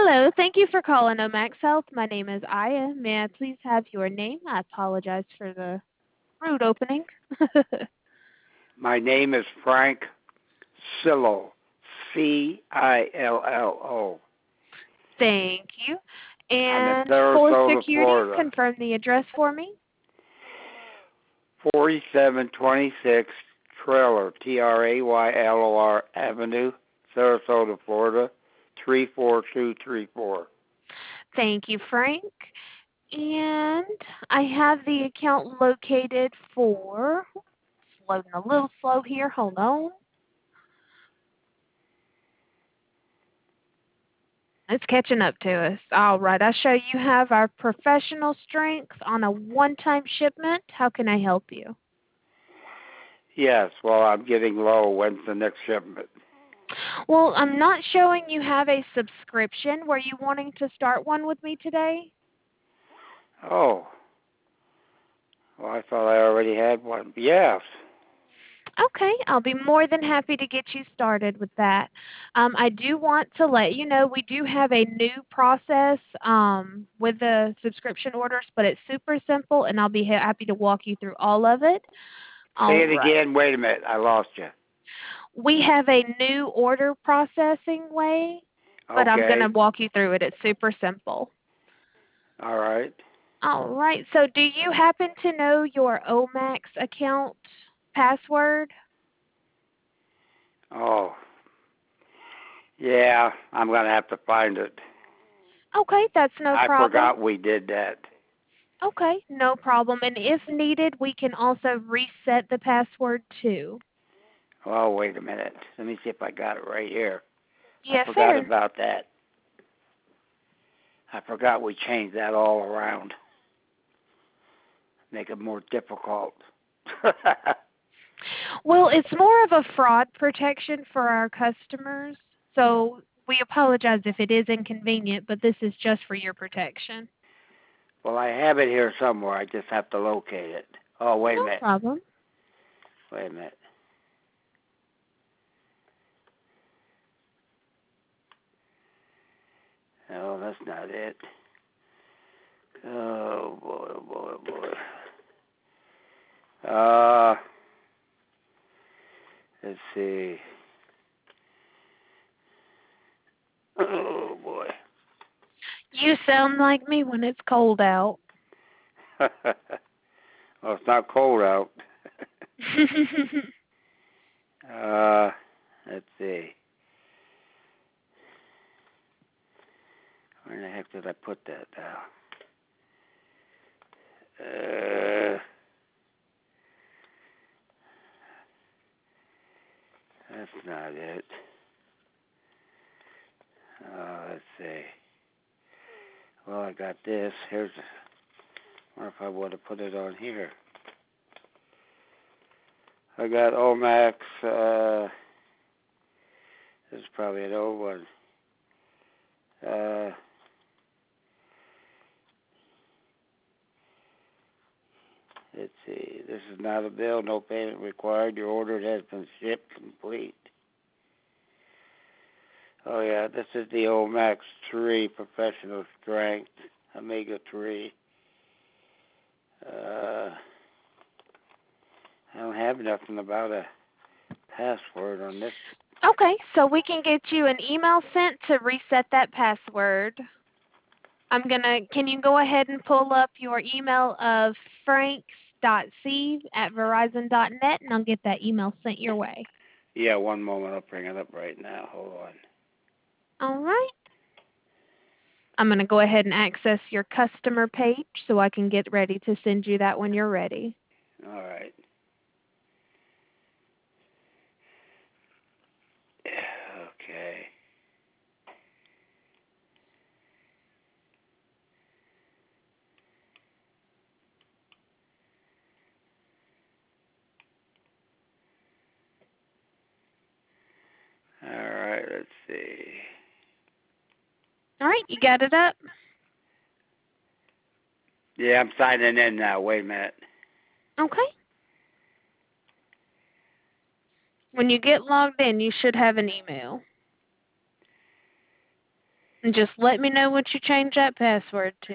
Hello, thank you for calling Omax Health. My name is Aya. May I please have your name? I apologize for the rude opening. My name is Frank Cillo, Cillo. Thank you. I'm in And for Sarasota, security, Florida. confirm the address for me. 4726 Trailer, Traylor Avenue, Sarasota, Florida, 34234. Thank you, Frank. And I have the account located for, it's loading a little slow here, hold on. It's catching up to us. All right, I show you have our professional strength on a one-time shipment. How can I help you? Yes, well, I'm getting low. When's the next shipment? Well, I'm not showing you have a subscription. Were you wanting to start one with me today? Oh, well, I thought I already had one. Yes. Okay, I'll be more than happy to get you started with that. I do want to let you know we do have a new process with the subscription orders, but it's super simple, and I'll be happy to walk you through all of it. Say All it right. again. Wait a minute. I lost you. We have a new order processing way, but I'm going to Okay. walk you through it. It's super simple. All right. All right. So do you happen to know your Omax account password? Oh, yeah. I'm going to have to find it. Okay, that's no I problem. forgot we did that. Okay, no problem. And if needed, we can also reset the password too. Oh, wait a minute. Let me see if I got it right here. I Yes, forgot sir. about that. I forgot we changed that all around. Make it more difficult. Well, it's more of a fraud protection for our customers. So we apologize if it is inconvenient, but this is just for your protection. Well, I have it here somewhere. I just have to locate it. Oh, wait a No minute. problem. Wait a minute. Oh, that's not it. Oh, boy, oh, boy, oh, boy. Let's see. Oh, boy. You sound like me when it's cold out. Well, it's not cold out. uh, let's see. Where in the heck did I put that now? That's not it. Let's see. Well, I got this. Here's. I wonder if I would have put it on here. I got Omax. This is probably an old one. Let's see. This is not a bill. No payment required. Your order has been shipped complete. Oh, yeah. This is the Omax 3 Professional Strength Omega 3. I don't have nothing about a password on this. Okay, so we can get you an email sent to reset that password. Can you go ahead and pull up your email of franks.c@verizon.net, and I'll get that email sent your way. Yeah, one moment. I'll bring it up right now. Hold on. All right. I'm going to go ahead and access your customer page so I can get ready to send you that when you're ready. All right. Okay. All right. Let's see. All right, you got it up? Yeah, I'm signing in now. Wait a minute. Okay. When you get logged in, you should have an email. And just let me know what you change that password to.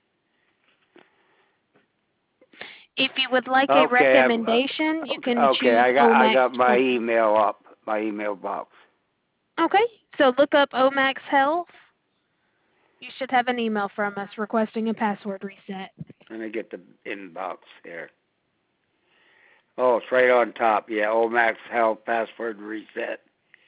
If you would like a Okay, recommendation, you can okay. choose I Omax got my 20. email up, my email box. Okay, so look up Omax Health. You should have an email from us requesting a password reset. Let me get the inbox here. Oh, it's right on top. Yeah, Omax Health password reset.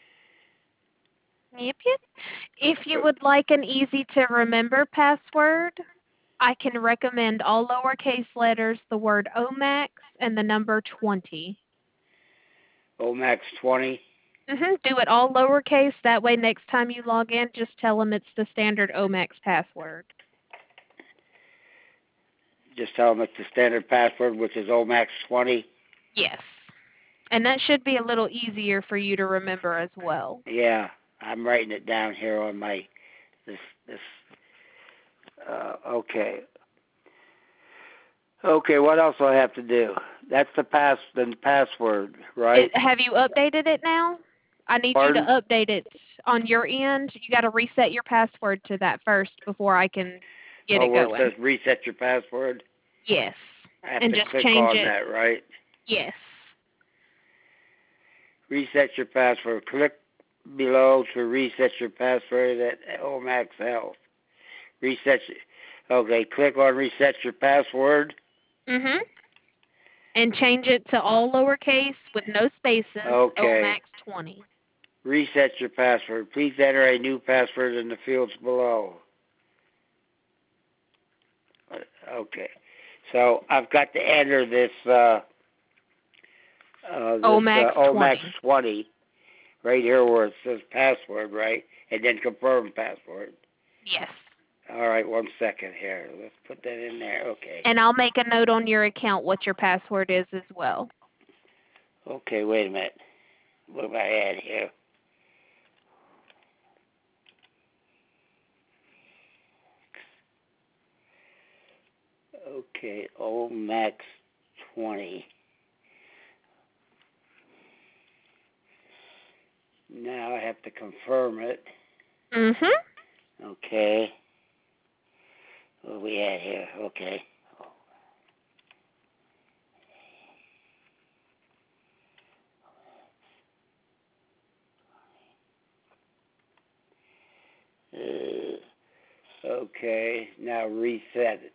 Yep, yep. If you would like an easy to remember password, I can recommend all lowercase letters, the word Omax, and the number 20. Omax 20. Do it all lowercase. That way, next time you log in, just tell them it's the standard Omax password. Just tell them it's the standard password, which is Omax 20. Yes. And that should be a little easier for you to remember as well. Yeah, I'm writing it down here on my this. Okay. Okay, what else do I have to do? That's the password, right? Have you updated it now? I need you to Pardon? update it on your end. You got to reset your password to that first before I can get Oh, it where it going. says reset your password? Yes. I have And to just click change on it. that, right? Yes. Reset your password. Click below to reset your password at Omax Health. Okay, click on reset your password. And change it to all lowercase with no spaces, Okay. Omax 20. Reset your password. Please enter a new password in the fields below. Okay. So I've got to enter this Omax Omax 20. 20 right here where it says password, right? And then confirm password. Yes. All right, 1 second here. Let's put that in there. Okay. And I'll make a note on your account what your password is as well. Okay, wait a minute. What have I add here? Okay, Omax 20. Now I have to confirm it. Okay. What do we add here? Okay. Okay, now reset it.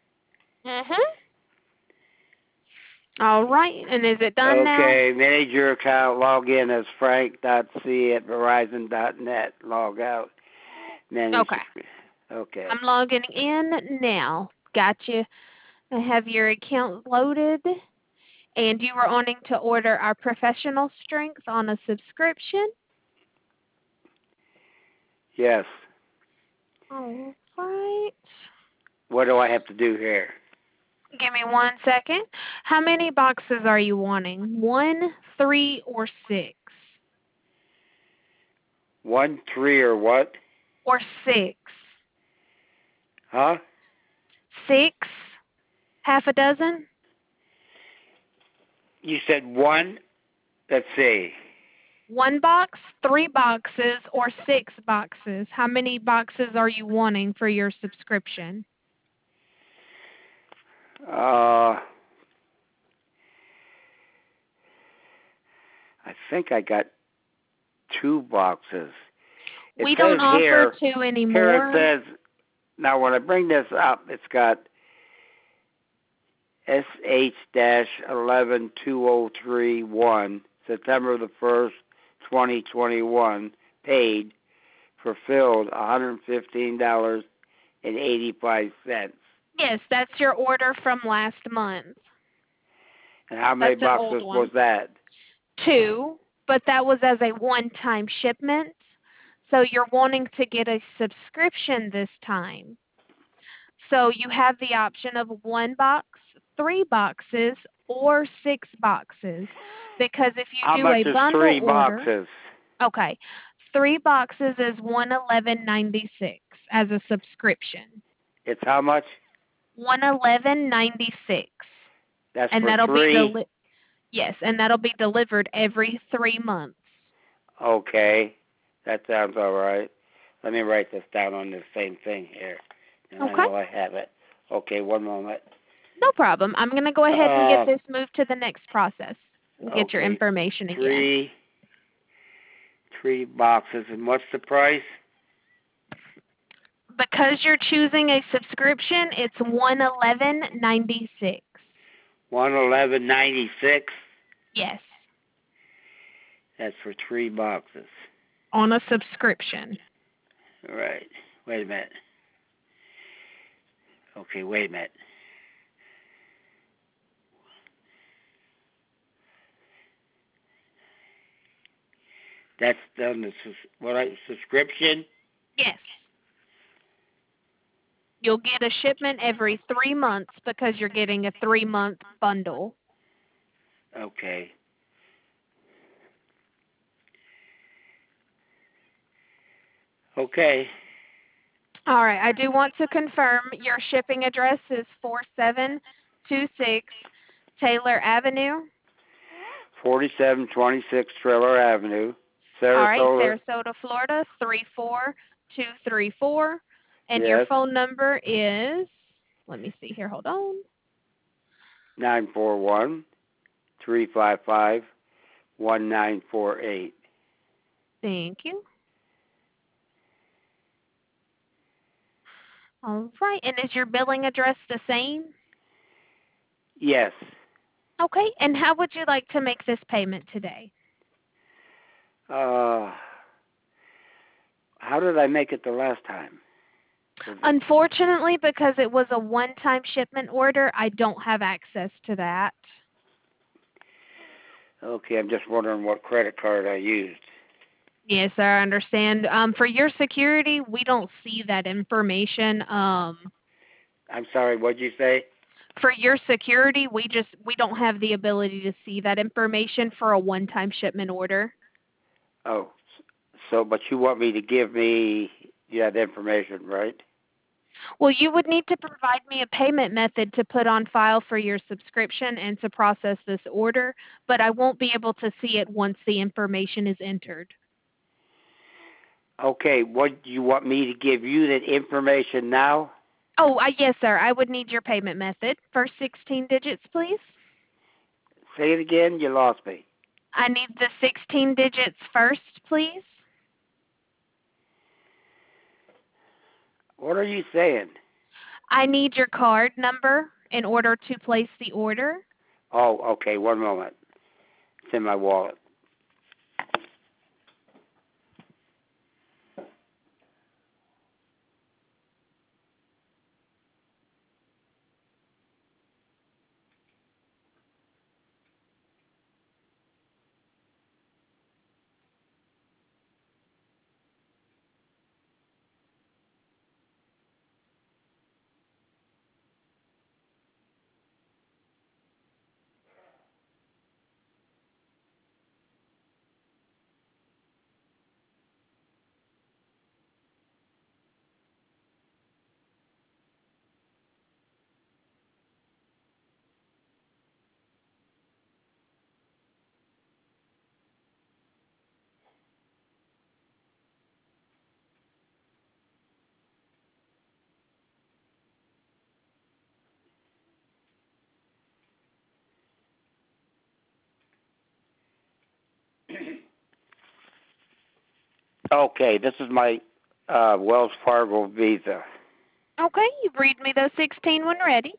All right. And is it done now? Okay, manage your account. Log in as frank.c@verizon.net. Log out. Manage. Okay. Okay. I'm logging in now. Gotcha. I have your account loaded. And you were wanting to order our professional strength on a subscription? Yes. All right. What do I have to do here? Give me 1 second. How many boxes are you wanting? 1, 3, or 6? 1, 3, or what? Or 6? Huh? 6? Half a dozen? You said 1? Let's see. 1 box, 3 boxes, or 6 boxes? How many boxes are you wanting for your subscription? I think I got 2 boxes. It We says don't offer here, 2 here it anymore. says, now when I bring this up, it's got SH-112031, September the 1st, 2021, paid, fulfilled, $115.85. Yes, that's your order from last month. And how many That's an old boxes was one. that? 2, but that was as a one-time shipment. So you're wanting to get a subscription this time. So you have the option of 1 box, 3 boxes, or 6 boxes. Because if you How do much a is bundle 3 order, boxes? okay, 3 boxes is $111.96 as a subscription. It's how much? $111.96, That's and for that'll be 3? yes, and that'll be delivered every 3 months. Okay. That sounds all right. Let me write this down on the same thing here. And I Okay. know I have it. Okay, one moment. No problem. I'm going to go ahead and get this moved to the next process and get your Okay, information again. three boxes. And what's the price? Because you're choosing a subscription, it's $111.96. $111.96. Yes, That's for 3 boxes. on a subscription. Right. Wait a minute. Okay, wait a minute. That's done the subscription? Yes. You'll get a shipment every 3 months because you're getting a 3-month bundle. Okay. Okay. All right, I do want to confirm your shipping address is 4726 Taylor Avenue. 4726 Trailer Avenue, All right, Sarasota. Sarasota, Florida 34234. And your Yes. phone number is, let me see here, hold on. 941-355-1948. Thank you. All right, and is your billing address the same? Yes. Okay, and how would you like to make this payment today? How did I make it the last time? Unfortunately, because it was a one-time shipment order, I don't have access to that. Okay, I'm just wondering what credit card I used. Yes, sir, I understand. For your security, we don't see that information. I'm sorry, what'd you say? For your security, we don't have the ability to see that information for a one-time shipment order. Oh, but you want me to give me that information, right? Well, you would need to provide me a payment method to put on file for your subscription and to process this order, but I won't be able to see it once the information is entered. Okay, what do you want me to give you that information now? Oh, yes, sir. I would need your payment method. First 16 digits, please. Say it again, you lost me. I need the 16 digits first, please. What are you saying? I need your card number in order to place the order. Oh, okay, one moment. It's in my wallet. Okay, this is my Wells Fargo Visa. Okay, you read me those 16 when ready.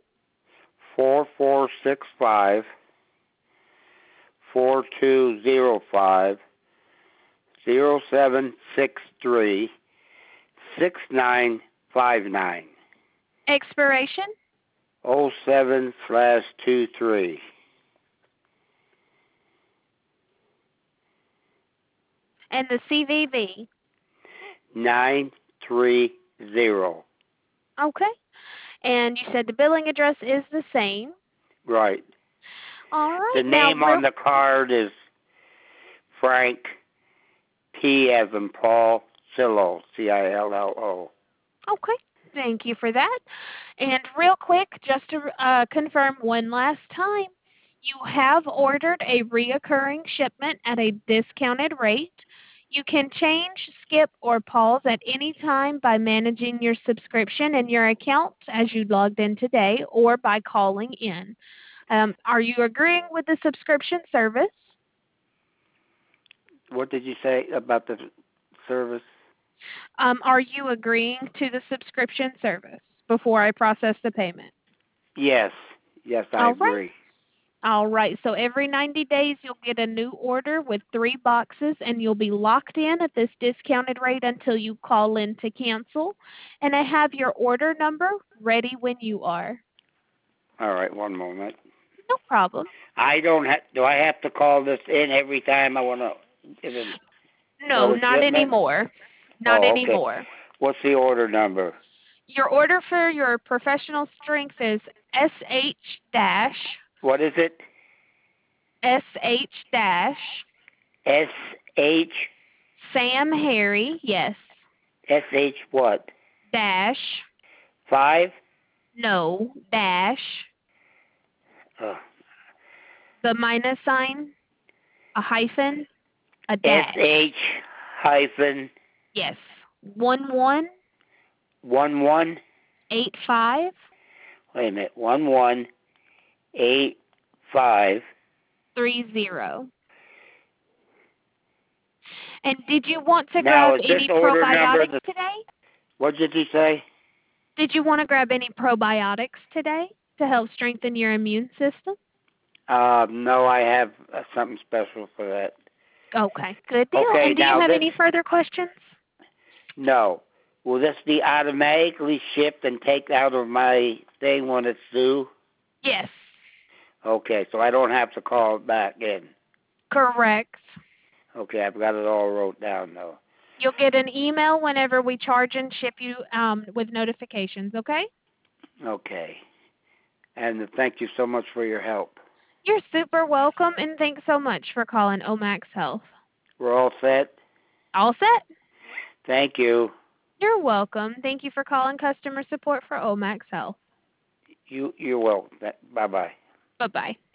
4465-4205-0763-6959. Expiration 07/23. and the CVV. 930. Okay. And you said the billing address is the same. Right. All right. The name on the card is Frank P as in Paul Cillo, Cillo. Okay. Thank you for that. And real quick, just to confirm one last time, you have ordered a reoccurring shipment at a discounted rate. You can change, skip, or pause at any time by managing your subscription and your account as you logged in today or by calling in. Are you agreeing with the subscription service? What did you say about the service? Are you agreeing to the subscription service before I process the payment? Yes. Yes, I All right. agree. All right, so every 90 days you'll get a new order with 3 boxes and you'll be locked in at this discounted rate until you call in to cancel. And I have your order number ready when you are. All right, one moment. No problem. I don't have. Do I have to call this in every time I want to give an No, order not shipment? anymore. Not Oh, okay. anymore. What's the order number? Your order for your professional strength is SH dash What is it? SH dash SH Sam Harry, yes, SH what? dash, 5? no, dash, Uh, the minus sign, a hyphen, a dash. SH hyphen Yes. 118530. 1185. Wait a minute. 1185. And did you want to Now, grab is this any order number probiotics today? what did you say? Did you want to grab any probiotics today to help strengthen your immune system? No, I have something special for that. Okay, good deal. Okay, And do you now have this, any further questions? no. Will this be automatically shipped and taken out of my thing when it's due? Yes, Okay, so I don't have to call back in. correct. Okay, I've got it all wrote down, though. You'll get an email whenever we charge and ship you with notifications, okay? Okay. And thank you so much for your help. You're super welcome, and thanks so much for calling Omax Health. We're all set? All set? Thank you. You're welcome. Thank you for calling customer support for Omax Health. You're welcome. Bye-bye. Bye-bye.